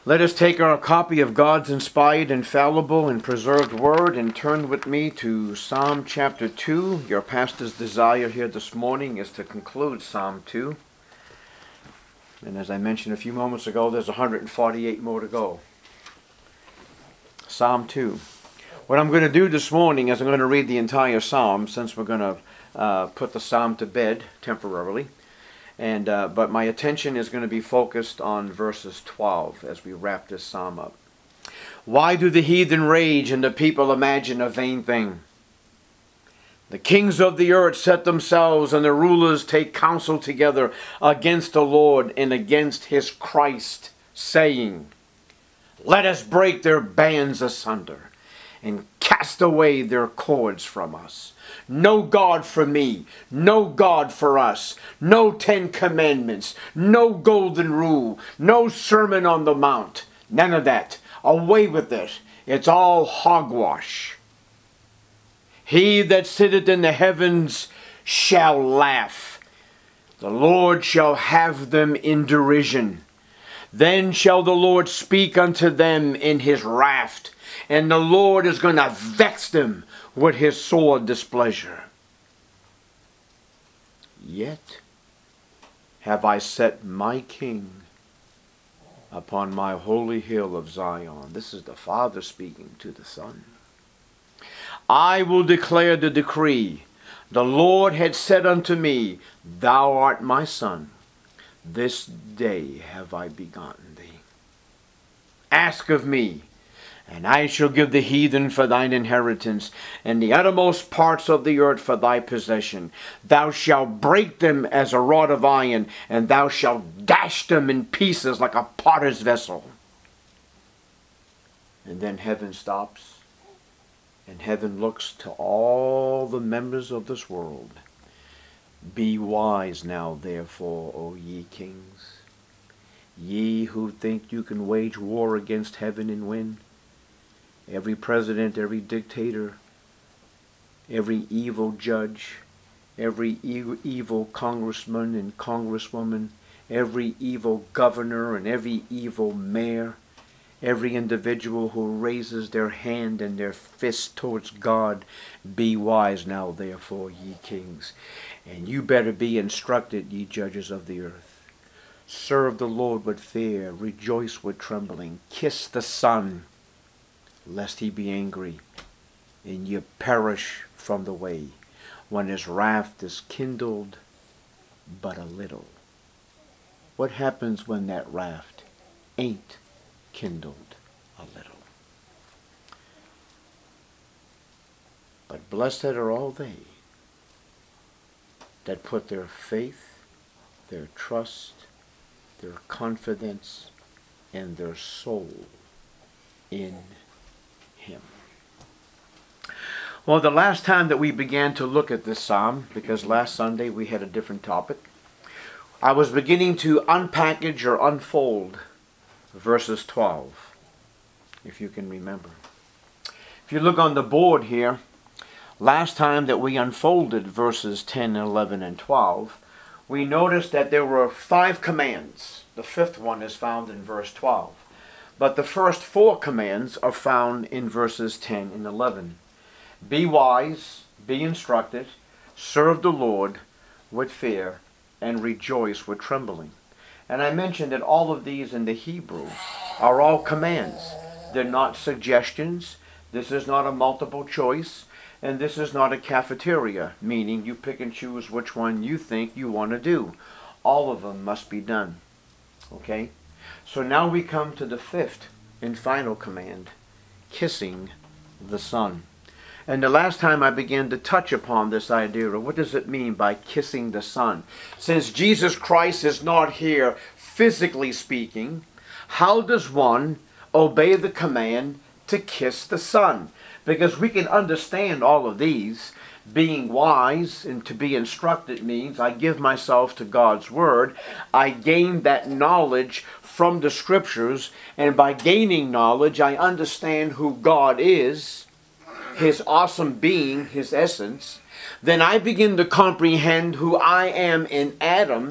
Let us take our copy of God's inspired, infallible, and preserved Word and turn with me to Psalm chapter 2. Your pastor's desire here this morning is to conclude Psalm 2. And as I mentioned a few moments ago, there's 148 more to go. Psalm 2. What I'm going to do this morning is I'm going to read the entire Psalm, since we're going to put the Psalm to bed temporarily. But my attention is going to be focused on verses 12 as we wrap this psalm up. Why do the heathen rage and the people imagine a vain thing? The kings of the earth set themselves, and the rulers take counsel together against the Lord and against his Christ, saying, let us break their bands asunder and cast away their cords from us. No God for me, no God for us, no 10 commandments, no golden rule, no Sermon on the Mount, none of that. Away with it. It's all hogwash. He that sitteth in the heavens shall laugh. The Lord shall have them in derision. Then shall the Lord speak unto them in his wrath, and the Lord is going to vex them with his sore displeasure. Yet have I set my king upon my holy hill of Zion. This is the Father speaking to the Son. I will declare the decree. The Lord had said unto me, thou art my Son. This day have I begotten thee. Ask of me, and I shall give the heathen for thine inheritance, and the uttermost parts of the earth for thy possession. Thou shalt break them as a rod of iron, and thou shalt dash them in pieces like a potter's vessel. And then heaven stops, and heaven looks to all the members of this world. Be wise now, therefore, O ye kings, ye who think you can wage war against heaven and win. Every president, every dictator, every evil judge, every evil congressman and congresswoman, every evil governor and every evil mayor, every individual who raises their hand and their fist towards God, be wise now, therefore, ye kings. And you better be instructed, ye judges of the earth. Serve the Lord with fear, rejoice with trembling, kiss the Son, lest he be angry, and ye perish from the way, when his wrath is kindled but a little. What happens when that wrath ain't kindled a little? But blessed are all they that put their faith, their trust, their confidence, and their soul in him. Well, the last time that we began to look at this psalm, because last Sunday we had a different topic, I was beginning to unpackage or unfold verses 12, if you can remember. If you look on the board here, last time that we unfolded verses 10, 11, and 12, we noticed that there were 5 commands. The 5th one is found in verse 12. But the first 4 commands are found in verses 10 and 11. Be wise, be instructed, serve the Lord with fear, and rejoice with trembling. And I mentioned that all of these in the Hebrew are all commands. They're not suggestions. This is not a multiple choice. And this is not a cafeteria, meaning you pick and choose which one you think you want to do. All of them must be done. Okay? So now we come to the 5th and final command, kissing the Son. And the last time I began to touch upon this idea of what does it mean by kissing the Son? Since Jesus Christ is not here physically speaking, how does one obey the command to kiss the Son? Because we can understand all of these. Being wise and to be instructed means I give myself to God's Word. I gain that knowledge from the Scriptures, and by gaining knowledge I understand who God is, His awesome being, His essence. Then I begin to comprehend who I am in Adam,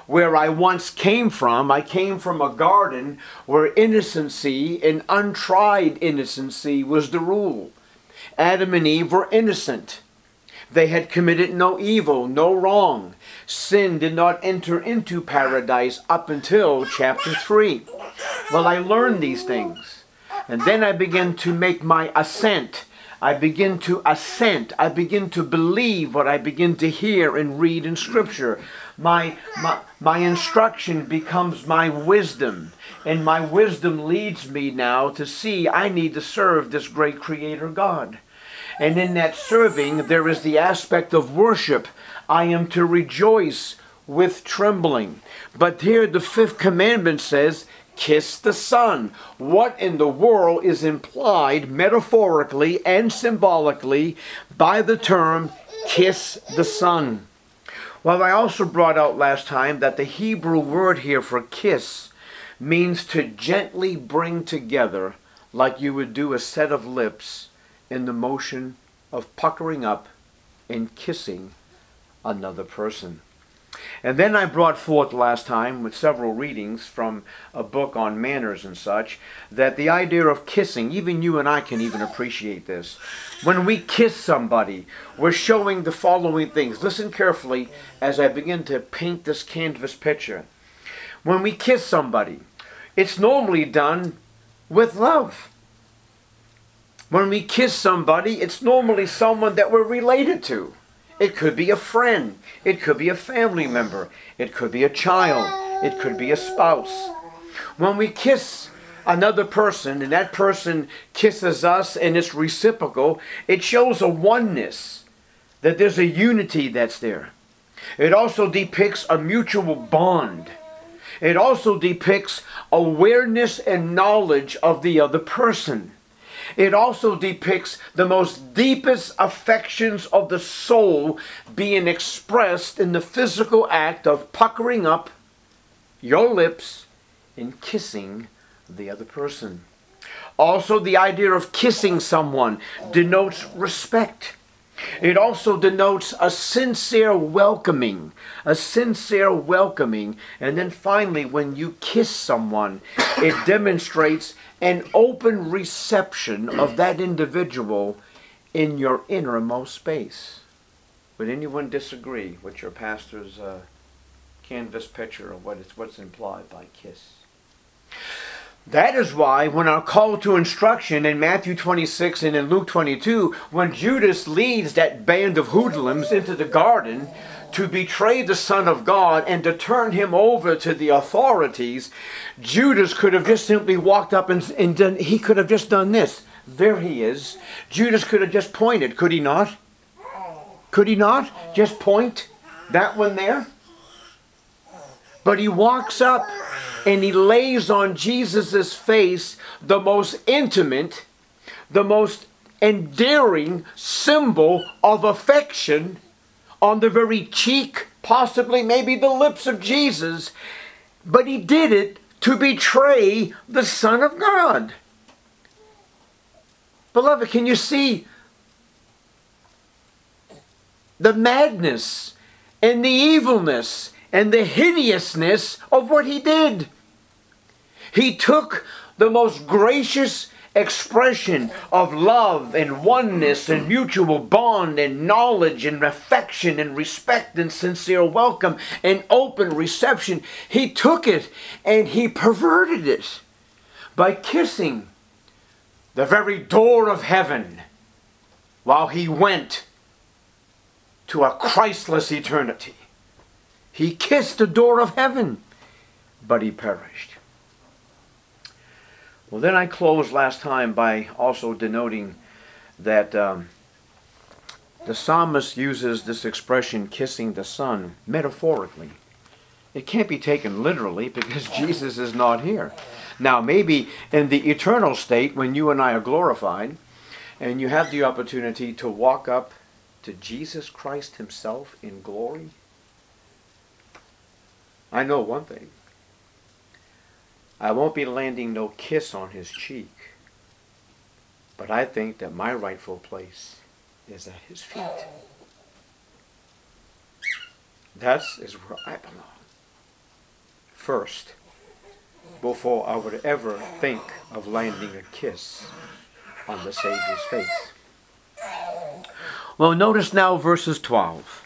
where I once came from. I came from a garden where innocency and untried innocency was the rule. Adam and Eve were innocent. They had committed no evil, no wrong. Sin did not enter into paradise up until chapter 3. Well, I learned these things. And then I began to make my ascent. I begin to assent. I begin to believe what I begin to hear and read in Scripture. My instruction becomes my wisdom. And my wisdom leads me now to see I need to serve this great Creator God. And in that serving, there is the aspect of worship. I am to rejoice with trembling. But here the 5th commandment says, kiss the Son. What in the world is implied metaphorically and symbolically by the term kiss the Son? Well, I also brought out last time that the Hebrew word here for kiss means to gently bring together like you would do a set of lips in the motion of puckering up and kissing another person. And then I brought forth last time with several readings from a book on manners and such, that the idea of kissing, even you and I can even appreciate this. When we kiss somebody, we're showing the following things. Listen carefully as I begin to paint this canvas picture. When we kiss somebody, it's normally done with love. When we kiss somebody, it's normally someone that we're related to. It could be a friend. It could be a family member. It could be a child. It could be a spouse. When we kiss another person and that person kisses us and it's reciprocal, it shows a oneness, that there's a unity that's there. It also depicts a mutual bond. It also depicts awareness and knowledge of the other person. It also depicts the most deepest affections of the soul being expressed in the physical act of puckering up your lips and kissing the other person. Also, the idea of kissing someone denotes respect. It also denotes a sincere welcoming. A sincere welcoming. And then finally, when you kiss someone, it demonstrates an open reception of that individual in your innermost space. Would anyone disagree with your pastor's canvas picture of what's implied by kiss? That is why when our call to instruction in Matthew 26 and in Luke 22, when Judas leads that band of hoodlums into the garden to betray the Son of God and to turn him over to the authorities, Judas could have just simply walked up and done, he could have just done this. There he is. Judas could have just pointed, could he not? Could he not just point that one there? But he walks up and he lays on Jesus' face the most intimate, the most endearing symbol of affection on the very cheek, possibly maybe the lips of Jesus. But he did it to betray the Son of God. Beloved, can you see the madness and the evilness and the hideousness of what he did? He took the most gracious expression of love and oneness and mutual bond and knowledge and affection and respect and sincere welcome and open reception. He took it and he perverted it by kissing the very door of heaven while he went to a Christless eternity. He kissed the door of heaven, but he perished. Well, then I closed last time by also denoting that the psalmist uses this expression, kissing the Son, metaphorically. It can't be taken literally because Jesus is not here. Now, maybe in the eternal state, when you and I are glorified, and you have the opportunity to walk up to Jesus Christ himself in glory, I know one thing. I won't be landing no kiss on his cheek. But I think that my rightful place is at his feet. That is where I belong. first before I would ever think of landing a kiss on the Savior's face. Well, notice now verses 12.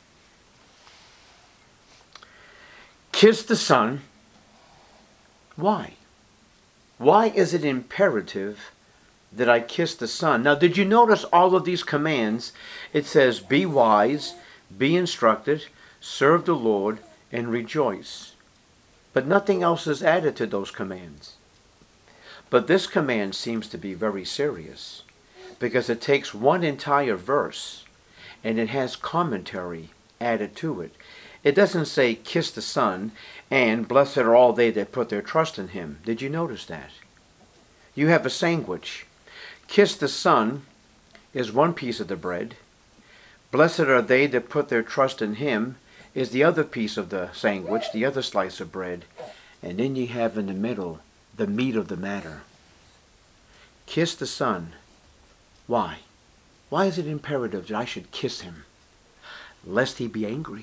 Kiss the Son. Why? Why is it imperative that I kiss the Son? Now, did you notice all of these commands? It says, be wise, be instructed, serve the Lord, and rejoice. But nothing else is added to those commands. But this command seems to be very serious, because it takes one entire verse and it has commentary added to it. It doesn't say kiss the Son and blessed are all they that put their trust in him. Did you notice that? You have a sandwich. Kiss the Son is one piece of the bread. Blessed are they that put their trust in him is the other piece of the sandwich, the other slice of bread. And then you have in the middle the meat of the matter. Kiss the Son. Why? Why is it imperative that I should kiss him? Lest he be angry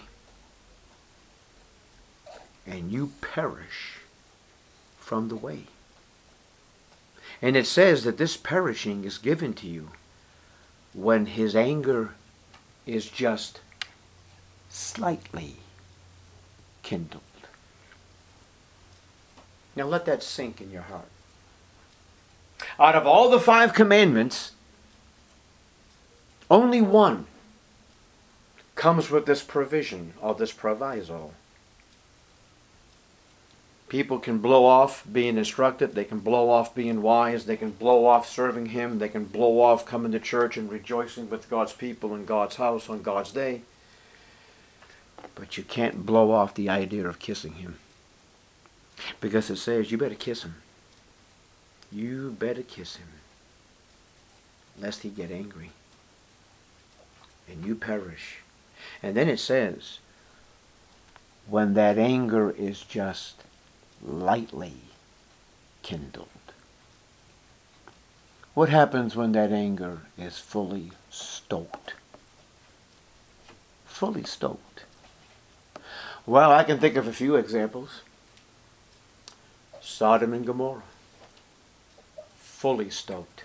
and you perish from the way. And it says that this perishing is given to you when his anger is just slightly kindled. Now let that sink in your heart. Out of all the 5 commandments, only one comes with this provision or this proviso. People can blow off being instructed. They can blow off being wise. They can blow off serving him. They can blow off coming to church and rejoicing with God's people in God's house on God's day. But you can't blow off the idea of kissing him. Because it says you better kiss him. You better kiss him. Lest he get angry. And you perish. And then it says, when that anger is just lightly kindled. What happens when that anger is fully stoked? Fully stoked. Well, I can think of a few examples. Sodom and Gomorrah. Fully stoked.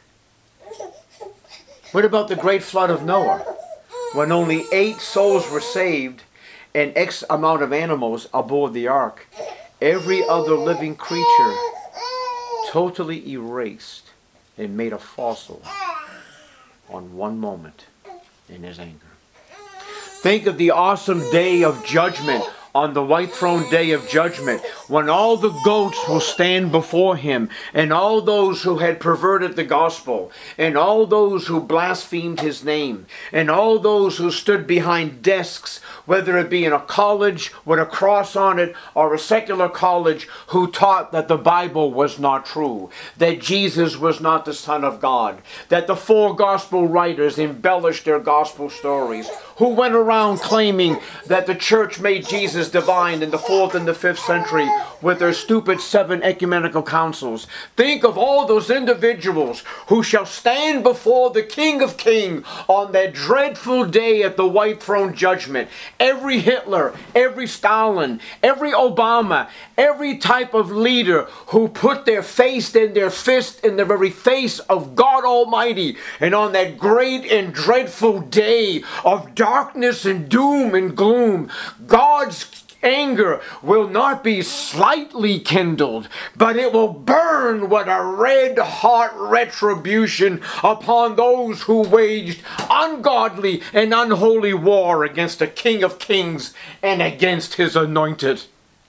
What about the great flood of Noah? When only 8 souls were saved and X amount of animals aboard the ark. Every other living creature totally erased and made a fossil on one moment in his anger. Think of the awesome day of judgment, on the white throne day of judgment, when all the goats will stand before him, and all those who had perverted the gospel, and all those who blasphemed his name, and all those who stood behind desks, whether it be in a college with a cross on it or a secular college, who taught that the Bible was not true, that Jesus was not the Son of God, that the 4 gospel writers embellished their gospel stories, who went around claiming that the church made Jesus divine in the 4th and the 5th century with their stupid 7 ecumenical councils. Think of all those individuals who shall stand before the King of Kings on that dreadful day at the white throne judgment. Every Hitler, every Stalin, every Obama, every type of leader who put their face and their fist in the very face of God Almighty, and on that great and dreadful day of darkness and doom and gloom, God's anger will not be slightly kindled, but it will burn with a red-hot retribution upon those who waged ungodly and unholy war against the King of Kings and against his anointed.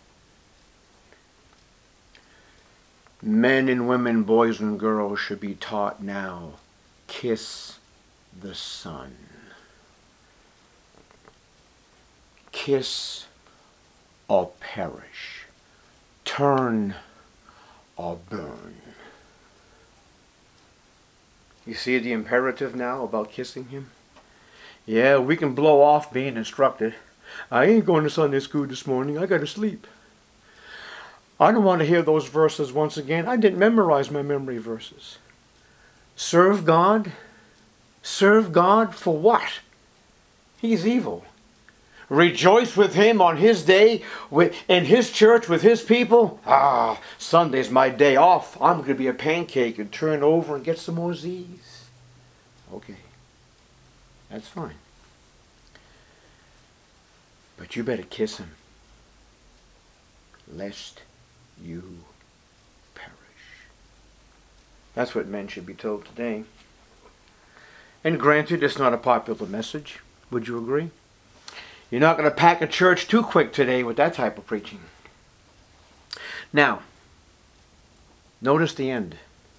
Men and women, boys and girls should be taught now, kiss the Son. Kiss or perish. Turn or burn. You see the imperative now about kissing him? Yeah, we can blow off being instructed. I ain't going to Sunday school this morning. I got to sleep. I don't want to hear those verses once again. I didn't memorize my memory verses. Serve God? Serve God for what? He's evil. rejoice with him on his day, in his church, with his people. Sunday's my day off. I'm going to be a pancake and turn over and get some more Z's. Okay, that's fine. But you better kiss him, lest you perish. That's what men should be told today. And granted, it's not a popular message. Would you agree? You're not going to pack a church too quick today with that type of preaching. Now, notice the end.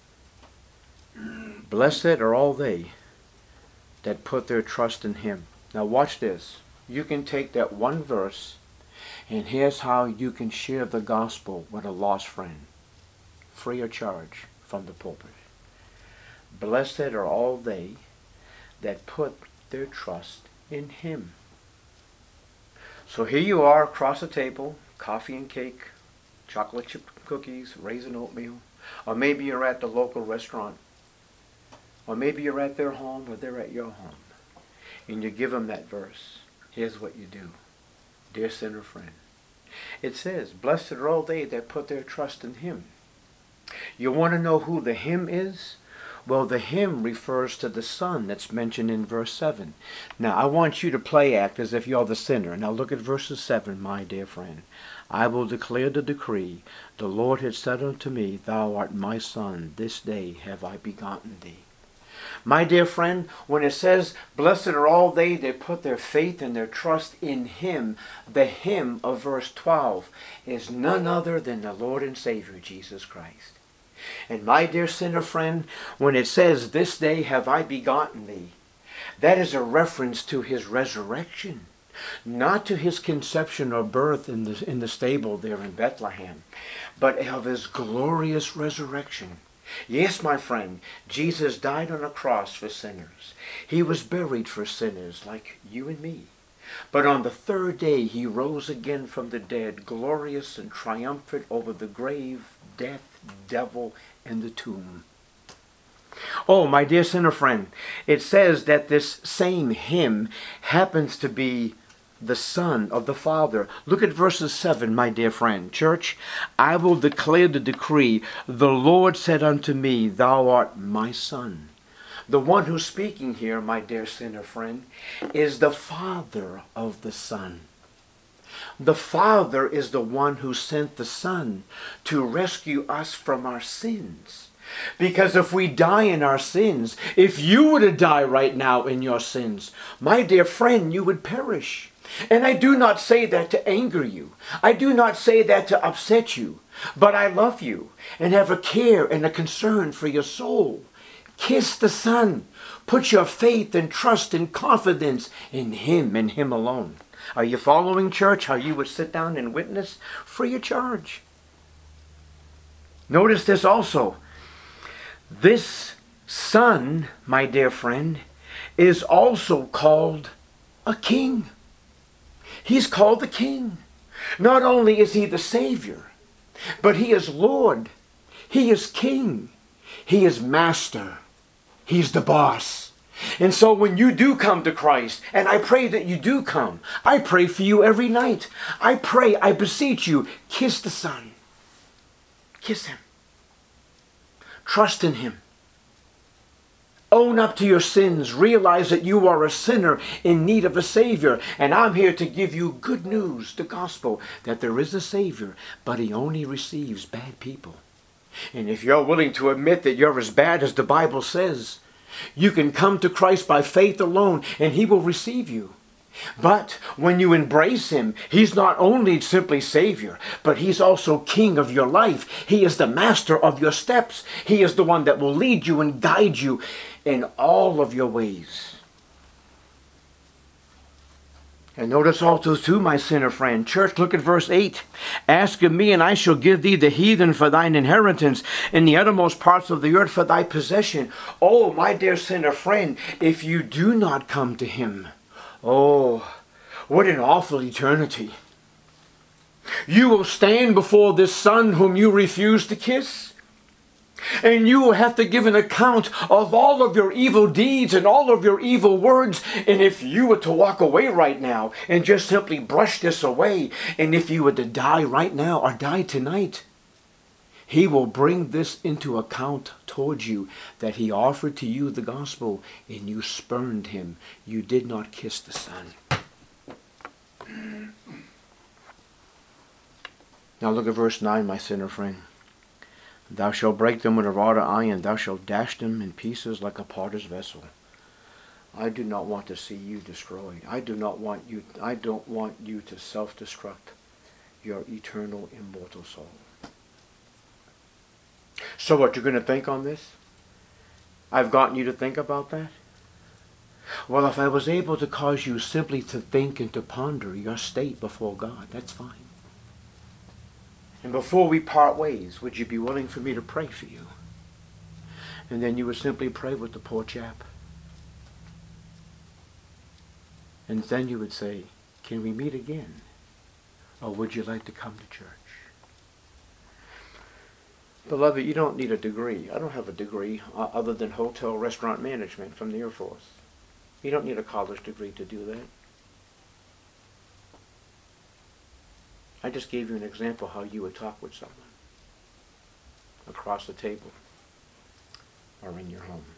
Blessed are all they that put their trust in him. Now watch this. You can take that one verse, and here's how you can share the gospel with a lost friend. Free of charge from the pulpit. Blessed are all they that put their trust in him. So here you are across the table, coffee and cake, chocolate chip cookies, raisin oatmeal, or maybe you're at the local restaurant, or maybe you're at their home or they're at your home, and you give them that verse. Here's what you do, dear sinner friend. It says, blessed are all they that put their trust in him. You want to know who the him is? Well, the him refers to the Son that's mentioned in verse 7. Now, I want you to play act as if you're the sinner. Now, look at verses 7, my dear friend. I will declare the decree. The Lord had said unto me, thou art my Son. This day have I begotten thee. My dear friend, when it says, blessed are all they that put their faith and their trust in him, the him of verse 12 is none other than the Lord and Savior, Jesus Christ. And my dear sinner friend, when it says, this day have I begotten thee, that is a reference to his resurrection, not to his conception or birth in the stable there in Bethlehem, but of his glorious resurrection. Yes, my friend, Jesus died on a cross for sinners. He was buried for sinners like you and me. But on the third day he rose again from the dead, glorious and triumphant over the grave, death, devil, and the tomb. Oh, my dear sinner friend, it says that this same him happens to be the Son of the Father. Look at verses 7, my dear friend. Church, I will declare the decree. The Lord said unto me, thou art my Son. The one who's speaking here, my dear sinner friend, is the Father of the Son. The Father is the one who sent the Son to rescue us from our sins. Because if we die in our sins, if you were to die right now in your sins, my dear friend, you would perish. And I do not say that to anger you. I do not say that to upset you. But I love you and have a care and a concern for your soul. Kiss the Son. Put your faith and trust and confidence in him and him alone. Are you following, church, how you would sit down and witness free of charge? Notice this also. This Son, my dear friend, is also called a king. He's called the King. Not only is he the Savior, but he is Lord. He is King. He is Master. He's the boss. And so when you do come to Christ, and I pray that you do come, I pray for you every night. I pray, I beseech you, kiss the Son. Kiss him. Trust in him. Own up to your sins. Realize that you are a sinner in need of a Savior. And I'm here to give you good news, the gospel, that there is a Savior, but he only receives bad people. And if you're willing to admit that you're as bad as the Bible says, you can come to Christ by faith alone, and he will receive you. But when you embrace him, he's not only simply Savior, but he's also King of your life. He is the master of your steps. He is the one that will lead you and guide you in all of your ways. And notice also too, my sinner friend. Church, look at verse 8. Ask of me, and I shall give thee the heathen for thine inheritance, in the uttermost parts of the earth for thy possession. Oh, my dear sinner friend, if you do not come to him, oh, what an awful eternity. You will stand before this Son whom you refuse to kiss. And you will have to give an account of all of your evil deeds and all of your evil words. And if you were to walk away right now and just simply brush this away, and if you were to die right now or die tonight, He will bring this into account towards you, that He offered to you the gospel and you spurned Him. You did not kiss the Son. Now look at verse 9, my sinner friend. Thou shalt break them with a rod of iron. Thou shalt dash them in pieces like a potter's vessel. I do not want to see you destroyed. I don't want you to self-destruct your eternal, immortal soul. So what, you're going to think on this? I've gotten you to think about that? Well, if I was able to cause you simply to think and to ponder your state before God, that's fine. And before we part ways, would you be willing for me to pray for you? And then you would simply pray with the poor chap. And then you would say, can we meet again? Or would you like to come to church? Beloved, you don't need a degree. I don't have a degree other than hotel restaurant management from the Air Force. You don't need a college degree to do that. I just gave you an example how you would talk with someone across the table or in your home.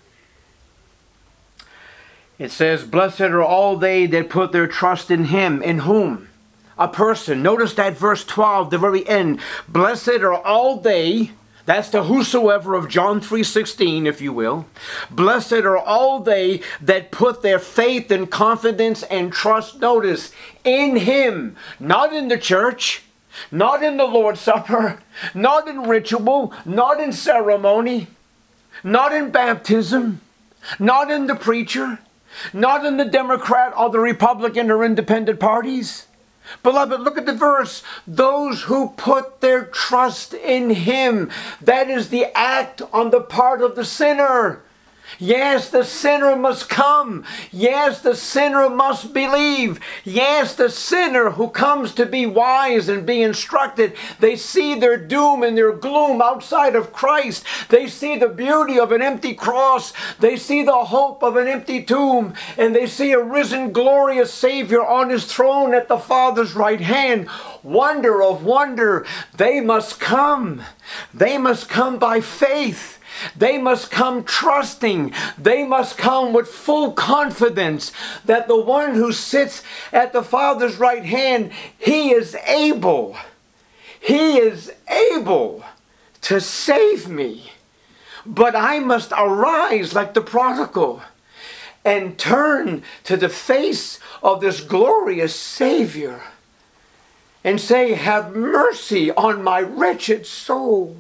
It says, blessed are all they that put their trust in Him. In whom? A person. Notice that verse 12, the very end. Blessed are all they, that's the whosoever of John 3:16, if you will. Blessed are all they that put their faith and confidence and trust, notice, in Him. Not in the church, not in the Lord's Supper, not in ritual, not in ceremony, not in baptism, not in the preacher, not in the Democrat or the Republican or independent parties. Beloved, look at the verse. Those who put their trust in Him. That is the act on the part of the sinner. Yes, the sinner must come. Yes, the sinner must believe. Yes, the sinner who comes to be wise and be instructed, they see their doom and their gloom outside of Christ. They see the beauty of an empty cross. They see the hope of an empty tomb. And they see a risen, glorious Savior on His throne at the Father's right hand. Wonder of wonder. They must come. They must come by faith. They must come trusting. They must come with full confidence that the one who sits at the Father's right hand, He is able. He is able to save me. But I must arise like the prodigal and turn to the face of this glorious Savior and say, have mercy on my wretched soul.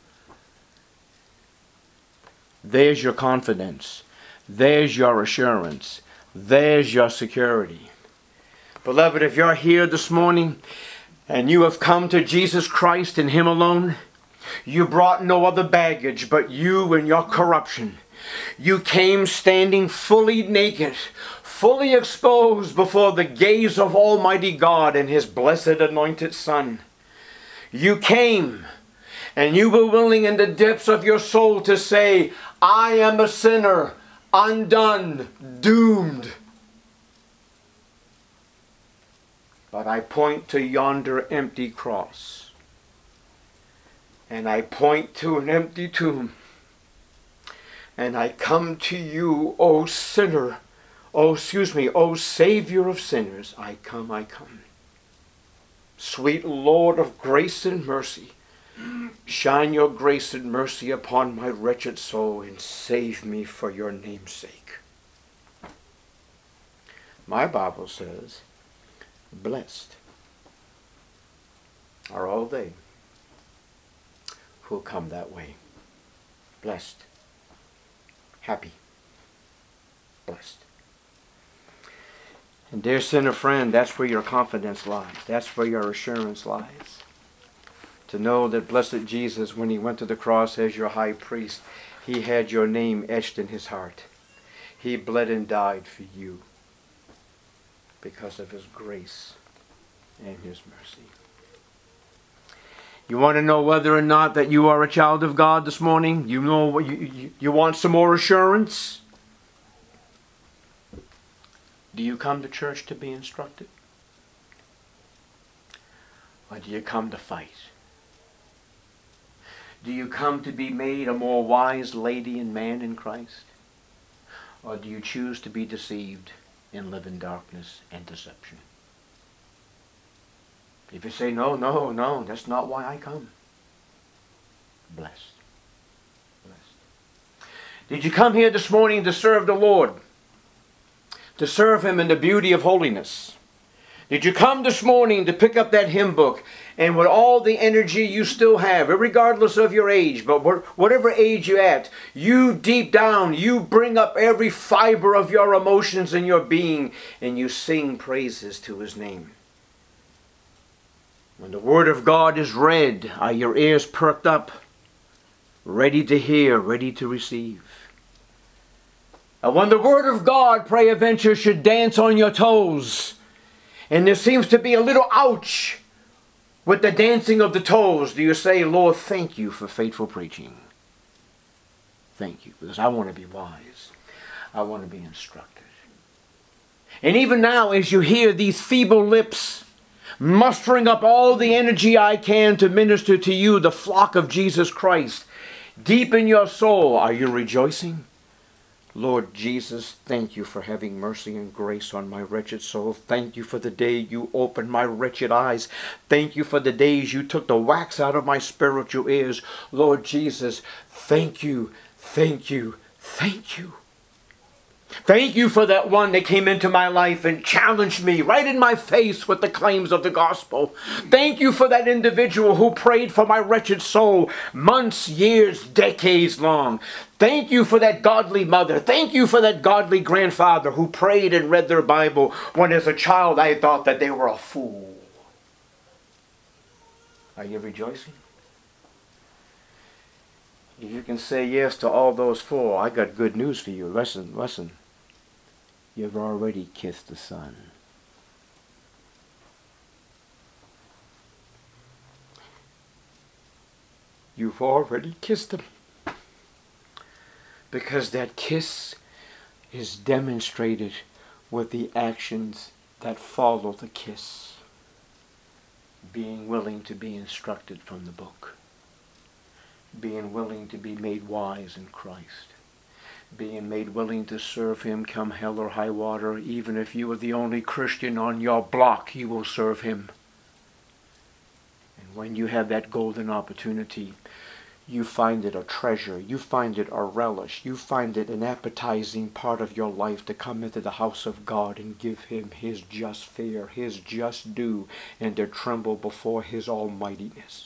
There's your confidence. There's your assurance. There's your security. Beloved, if you're here this morning and you have come to Jesus Christ and Him alone, you brought no other baggage but you and your corruption. You came standing fully naked, fully exposed before the gaze of Almighty God and His blessed anointed Son. You came and you were willing in the depths of your soul to say, I am a sinner, undone, doomed. But I point to yonder empty cross. And I point to an empty tomb. And I come to you, O sinner, O Savior of sinners. I come. Sweet Lord of grace and mercy, shine your grace and mercy upon my wretched soul and save me for your name's sake. My Bible says, blessed are all they who come that way. Blessed. Happy. Blessed. And dear sinner friend, that's where your confidence lies. That's where your assurance lies. To know that blessed Jesus, when He went to the cross as your high priest, He had your name etched in His heart. He bled and died for you because of His grace and His mercy. You want to know whether or not that you are a child of God this morning? You know what you want some more assurance? Do you come to church to be instructed? Or do you come to fight? Do you come to be made a more wise lady and man in Christ? Or do you choose to be deceived and live in darkness and deception? If you say, no, that's not why I come. Blessed. Blessed. Did you come here this morning to serve the Lord? To serve Him in the beauty of holiness? Did you come this morning to pick up that hymn book and with all the energy you still have, regardless of your age, but whatever age you're at, you deep down, you bring up every fiber of your emotions and your being and you sing praises to His name? When the Word of God is read, are your ears perked up, ready to hear, ready to receive? And when the Word of God, peradventure, should dance on your toes, and there seems to be a little ouch with the dancing of the toes, do you say, Lord, thank you for faithful preaching? Thank you, because I want to be wise. I want to be instructed. And even now, as you hear these feeble lips mustering up all the energy I can to minister to you, the flock of Jesus Christ, deep in your soul, are you rejoicing? Lord Jesus, thank you for having mercy and grace on my wretched soul. Thank you for the day you opened my wretched eyes. Thank you for the days you took the wax out of my spiritual ears. Lord Jesus, thank you, thank you, thank you. Thank you for that one that came into my life and challenged me right in my face with the claims of the gospel. Thank you for that individual who prayed for my wretched soul months, years, decades long. Thank you for that godly mother. Thank you for that godly grandfather who prayed and read their Bible when as a child I thought that they were a fool. Are you rejoicing? If you can say yes to all those four, I got good news for you. Listen. You've already kissed the Son. You've already kissed Him. Because that kiss is demonstrated with the actions that follow the kiss. Being willing to be instructed from the book. Being willing to be made wise in Christ. Being made willing to serve Him come hell or high water. Even if you are the only Christian on your block, you will serve Him. And when you have that golden opportunity, you find it a treasure. You find it a relish. You find it an appetizing part of your life to come into the house of God and give Him His just fare, His just due, and to tremble before His almightiness.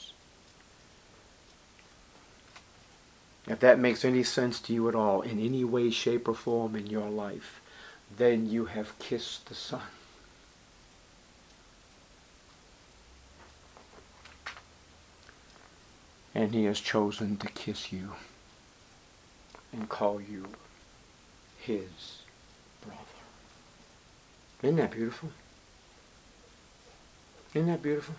If that makes any sense to you at all, in any way, shape, or form in your life, then you have kissed the Son. And He has chosen to kiss you and call you His brother. Isn't that beautiful? Isn't that beautiful?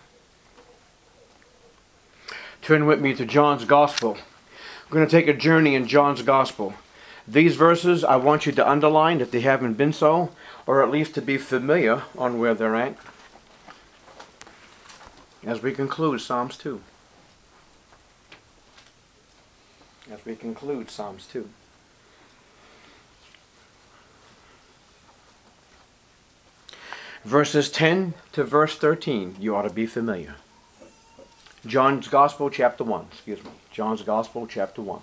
Turn with me to John's Gospel. We're going to take a journey in John's Gospel. These verses I want you to underline if they haven't been so, or at least to be familiar on where they're at, as we conclude Psalms 2. As we conclude Psalms 2. Verses 10 to verse 13, you ought to be familiar. John's Gospel, chapter 1. John's Gospel, chapter 1.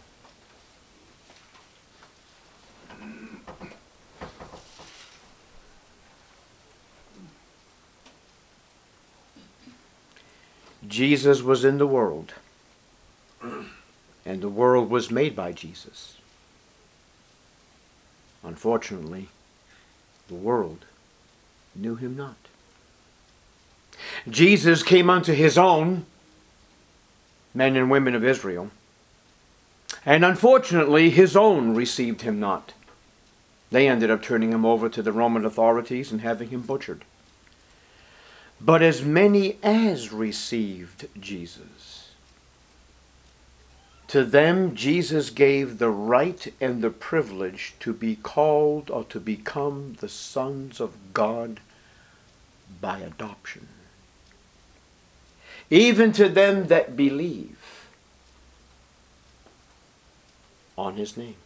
Jesus was in the world, and the world was made by Jesus. Unfortunately, the world knew Him not. Jesus came unto His own, men and women of Israel, and unfortunately His own received Him not. They ended up turning Him over to the Roman authorities and having Him butchered. But as many as received Jesus, To them Jesus gave the right and the privilege to be called or to become the sons of God by adoption. Even to them that believe on his name.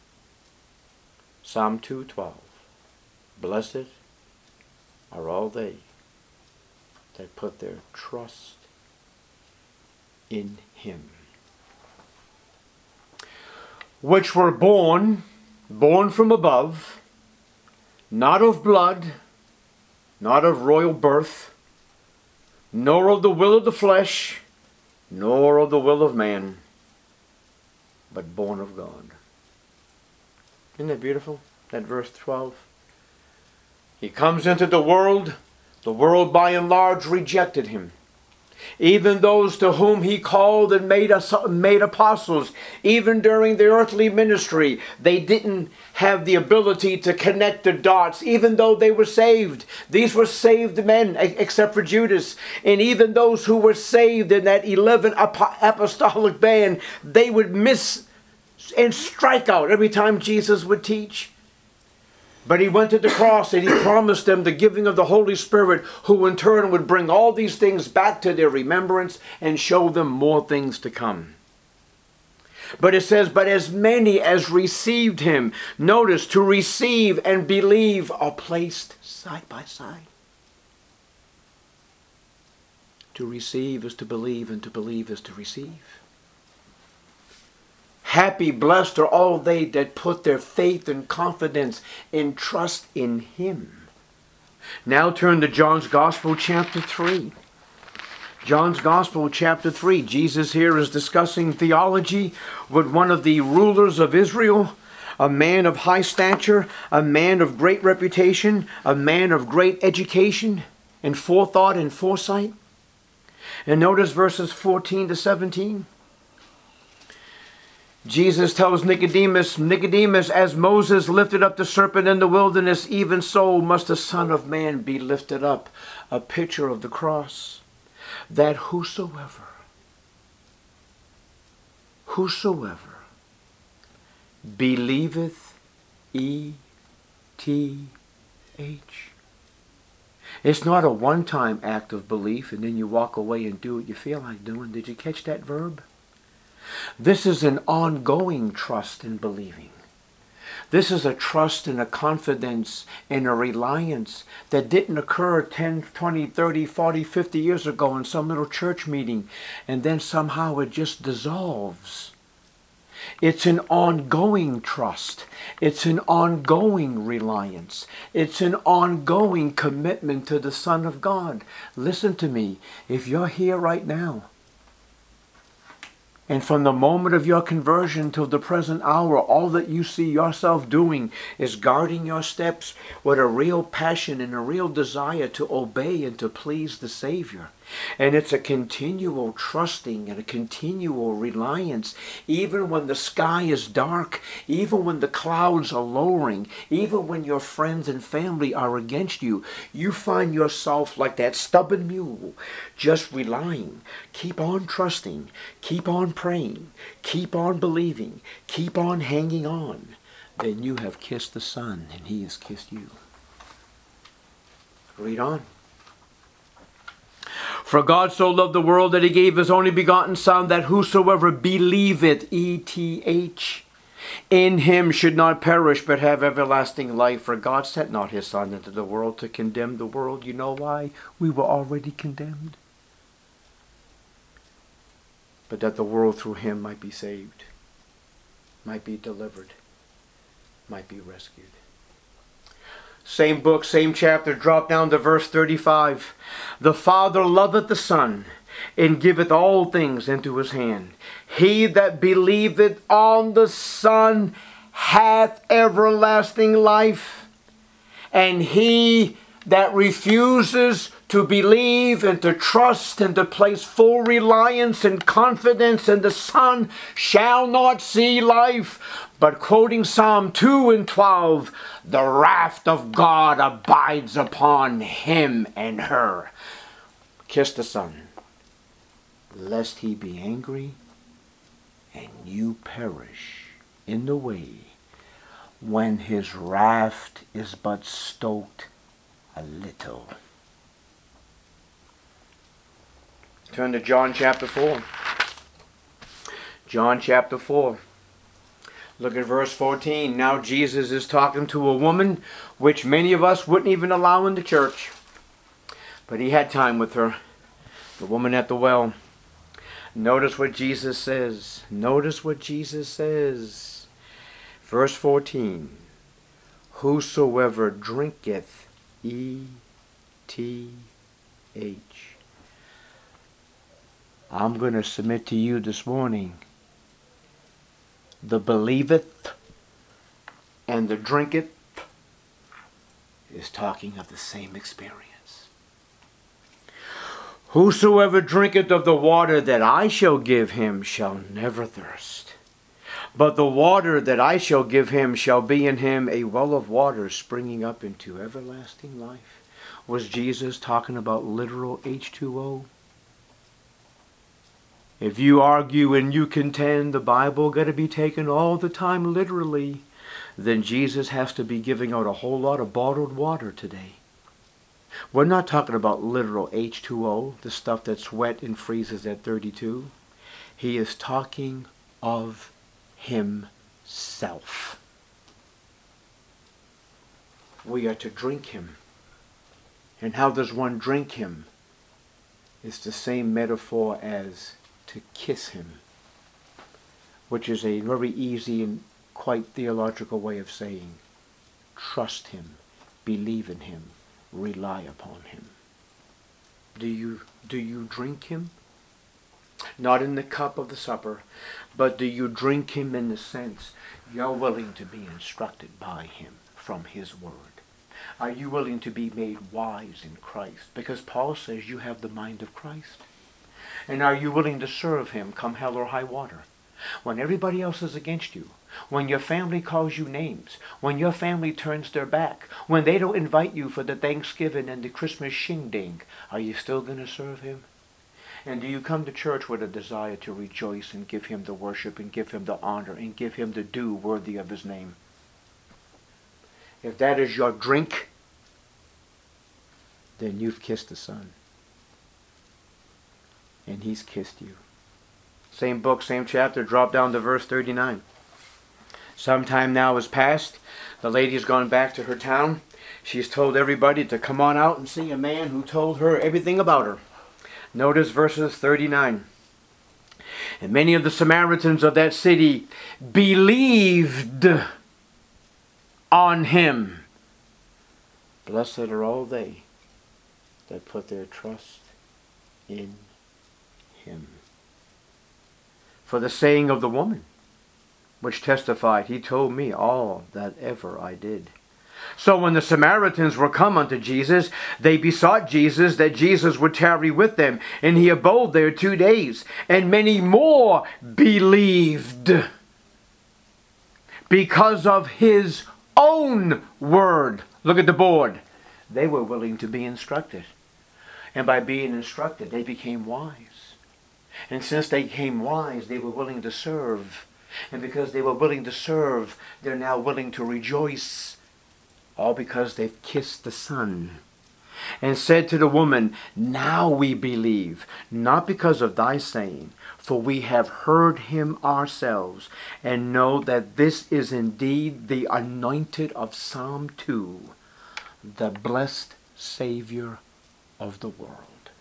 Psalm 2:12. Blessed are all they that put their trust in him. Which were born from above, not of blood, not of royal birth, nor of the will of the flesh, nor of the will of man, but born of God. Isn't that beautiful? That verse 12. He comes into the world by and large rejected him. Even those to whom he called and made apostles, even during the earthly ministry, they didn't have the ability to connect the dots, even though they were saved. These were saved men, except for Judas. And even those who were saved in that 11 apostolic band, they would miss and strike out every time Jesus would teach. But he went to the cross and he promised them the giving of the Holy Spirit, who in turn would bring all these things back to their remembrance and show them more things to come. But it says, but as many as received him. Notice, to receive and believe are placed side by side. To receive is to believe, and to believe is to receive. Happy, blessed are all they that put their faith and confidence and trust in him. Now turn to John's Gospel, chapter 3. John's Gospel, chapter 3. Jesus here is discussing theology with one of the rulers of Israel, a man of high stature, a man of great reputation, a man of great education and forethought and foresight. And notice verses 14 to 17. Jesus tells Nicodemus, Nicodemus, as Moses lifted up the serpent in the wilderness, even so must the Son of Man be lifted up. A picture of the cross. That whosoever believeth, E-T-H. It's not a one-time act of belief and then you walk away and do what you feel like doing. Did you catch that verb? This is an ongoing trust in believing. This is a trust and a confidence and a reliance that didn't occur 10, 20, 30, 40, 50 years ago in some little church meeting and then somehow it just dissolves. It's an ongoing trust. It's an ongoing reliance. It's an ongoing commitment to the Son of God. Listen to me. If you're here right now, and from the moment of your conversion till the present hour, all that you see yourself doing is guarding your steps with a real passion and a real desire to obey and to please the Savior. And it's a continual trusting and a continual reliance, even when the sky is dark, even when the clouds are lowering, even when your friends and family are against you. You find yourself like that stubborn mule, just relying. Keep on trusting, keep on praying, keep on believing, keep on hanging on. Then you have kissed the Son and he has kissed you. Read on. For God so loved the world that he gave his only begotten Son, that whosoever believeth, E-T-H, in him should not perish, but have everlasting life. For God sent not his Son into the world to condemn the world. You know why? We were already condemned. But that the world through him might be saved, might be delivered, might be rescued. Same book, same chapter, drop down to verse 35. The Father loveth the Son, and giveth all things into his hand. He that believeth on the Son hath everlasting life. And he that refuses to believe and to trust and to place full reliance and confidence in the Son shall not see life. But quoting Psalm 2 and 12, the wrath of God abides upon him and her. Kiss the Son, lest he be angry and you perish in the way when his wrath is but stoked a little. Turn to John chapter 4. John chapter 4. Look at verse 14. Now Jesus is talking to a woman which many of us wouldn't even allow in the church. But he had time with her. The woman at the well. Notice what Jesus says. Notice what Jesus says. Verse 14. Whosoever drinketh, E-T-H. I'm going to submit to you this morning. The believeth and the drinketh is talking of the same experience. Whosoever drinketh of the water that I shall give him shall never thirst. But the water that I shall give him shall be in him a well of water springing up into everlasting life. Was Jesus talking about literal H2O? If you argue and you contend the Bible got to be taken all the time literally, then Jesus has to be giving out a whole lot of bottled water today. We're not talking about literal H2O, the stuff that's wet and freezes at 32. He is talking of himself. We are to drink him. And how does one drink him? It's the same metaphor as to kiss him, which is a very easy and quite theological way of saying trust him, believe in him, rely upon him. Do you drink him? Not in the cup of the supper, but do you drink him in the sense you're willing to be instructed by him from his word? Are you willing to be made wise in Christ? Because Paul says you have the mind of Christ. And are you willing to serve him come hell or high water? When everybody else is against you, when your family calls you names, when your family turns their back, when they don't invite you for the Thanksgiving and the Christmas shindig, are you still going to serve him? And do you come to church with a desire to rejoice and give him the worship and give him the honor and give him the due worthy of his name? If that is your drink, then you've kissed the Son. And he's kissed you. Same book, same chapter, drop down to verse 39. Some time now has passed. The lady's gone back to her town. She's told everybody to come on out and see a man who told her everything about her. Notice verses 39. And many of the Samaritans of that city believed on him. Blessed are all they that put their trust in him. For the saying of the woman, which testified, he told me all that ever I did. So when the Samaritans were come unto Jesus, they besought Jesus that Jesus would tarry with them. And he abode there 2 days. And many more believed because of his own word. Look at the board. They were willing to be instructed. And by being instructed, they became wise. And since they became wise, they were willing to serve. And because they were willing to serve, they're now willing to rejoice. All because they've kissed the Son. And said to the woman, now we believe, not because of thy saying, for we have heard him ourselves, and know that this is indeed the anointed of Psalm 2, the blessed Savior of the world.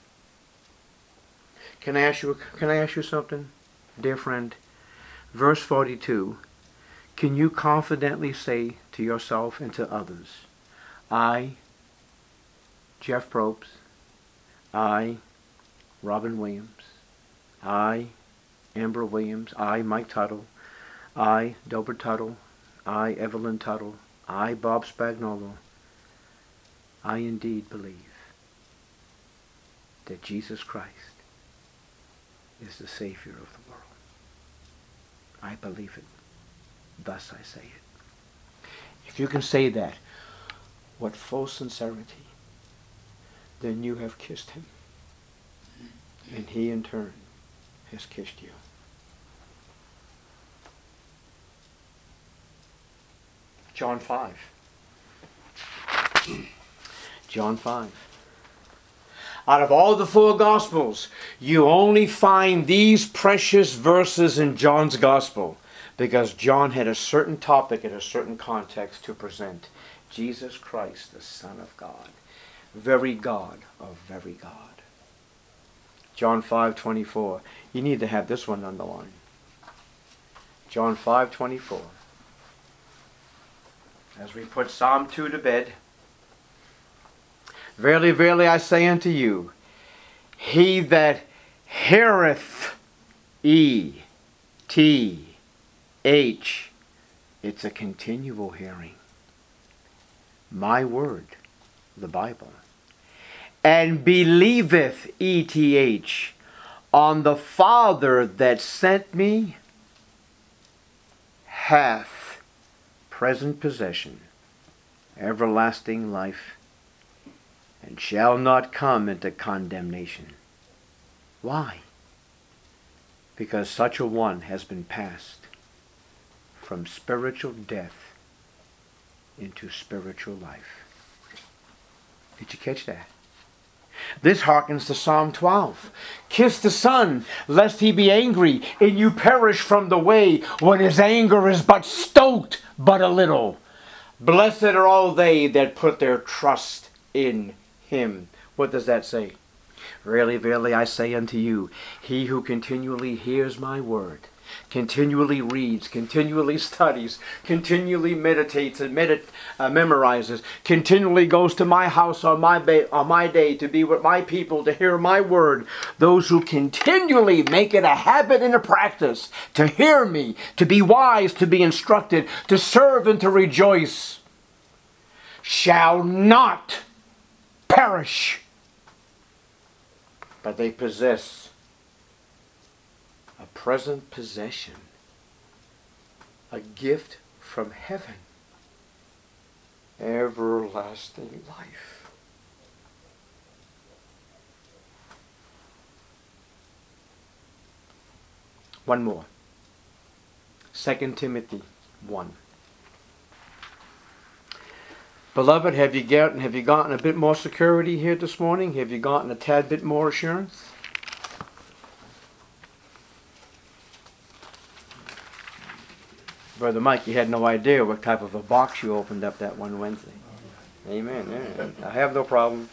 Can I ask you something, dear friend? Verse 42. Can you confidently say to yourself and to others, I, Jeff Probst, I, Robin Williams, I, Amber Williams, I, Mike Tuttle, I, Delbert Tuttle, I, Evelyn Tuttle, I, Bob Spagnolo, I indeed believe that Jesus Christ is the Savior of the world. I believe it. Thus I say it. If you can say that with full sincerity, then you have kissed him. And he in turn has kissed you. John 5. John 5. Out of all the four Gospels, you only find these precious verses in John's Gospel, because John had a certain topic in a certain context to present. Jesus Christ, the Son of God. Very God of very God. John 5:24. You need to have this one underlined. John 5:24. As we put Psalm 2 to bed. Verily, verily, I say unto you, he that heareth, E-T-H, it's a continual hearing, my word, the Bible, and believeth, E-T-H, on the Father that sent me, hath present possession, everlasting life, and shall not come into condemnation. Why? Because such a one has been passed from spiritual death into spiritual life. Did you catch that? This hearkens to Psalm 12. Kiss the Son, lest he be angry, and you perish from the way, when his anger is but stoked but a little. Blessed are all they that put their trust in him. What does that say? Verily, verily, I say unto you, he who continually hears my word, continually reads, continually studies, continually meditates and memorizes, continually goes to my house on my day to be with my people, to hear my word, those who continually make it a habit and a practice to hear me, to be wise, to be instructed, to serve and to rejoice, shall not perish, but they possess a present possession, a gift from heaven, everlasting life. One more. 2 Timothy 1. Beloved, have you gotten a bit more security here this morning? Have you gotten a tad bit more assurance? Brother Mike, you had no idea what type of a box you opened up that one Wednesday. Amen. Yeah. I have no problem.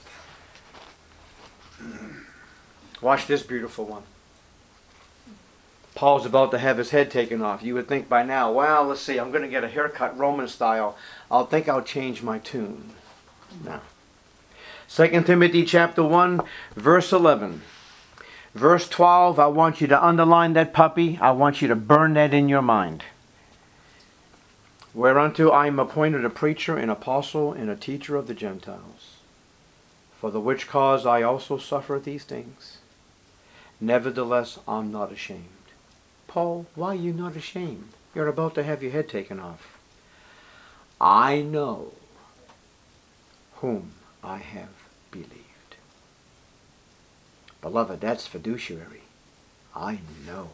Watch this beautiful one. Paul's about to have his head taken off. You would think by now, well, let's see, I'm going to get a haircut Roman style. I'll change my tune. No. 2 Timothy chapter 1, verse 11. Verse 12, I want you to underline that puppy. I want you to burn that in your mind. Whereunto I am appointed a preacher, an apostle, and a teacher of the Gentiles. For the which cause I also suffer these things. Nevertheless, I'm not ashamed. Paul, why are you not ashamed? You're about to have your head taken off. I know whom I have believed. Beloved, that's fiduciary. I know.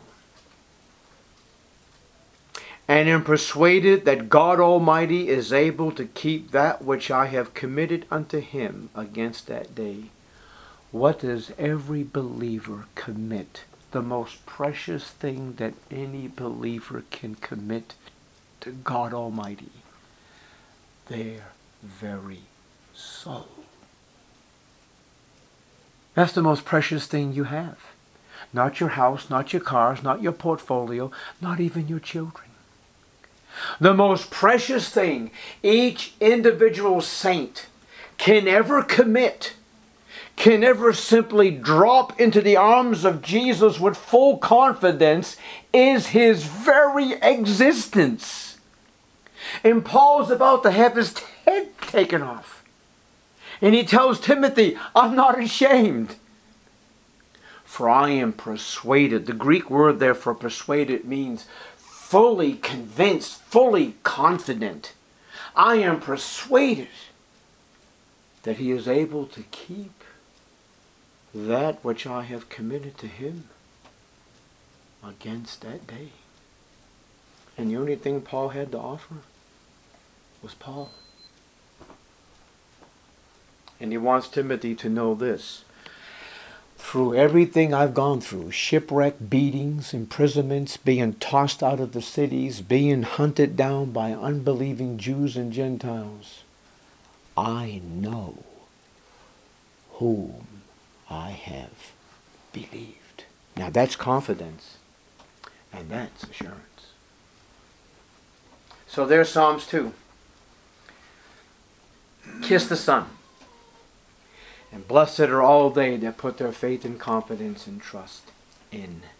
And am persuaded that God Almighty is able to keep that which I have committed unto him against that day. What does every believer commit? The most precious thing that any believer can commit to God Almighty. Their very soul. That's the most precious thing you have. Not your house, not your cars, not your portfolio, not even your children. The most precious thing each individual saint can ever commit, can ever simply drop into the arms of Jesus with full confidence, is his very existence. And Paul's about to have his head taken off. And he tells Timothy, I'm not ashamed. For I am persuaded. The Greek word there for persuaded means fully convinced, fully confident. I am persuaded that he is able to keep that which I have committed to him against that day. And the only thing Paul had to offer was Paul. And he wants Timothy to know this. Through everything I've gone through, shipwreck, beatings, imprisonments, being tossed out of the cities, being hunted down by unbelieving Jews and Gentiles, I know whom I have believed. Now that's confidence, and that's assurance. So there's Psalms 2. Kiss the Son. And blessed are all they that put their faith and confidence and trust in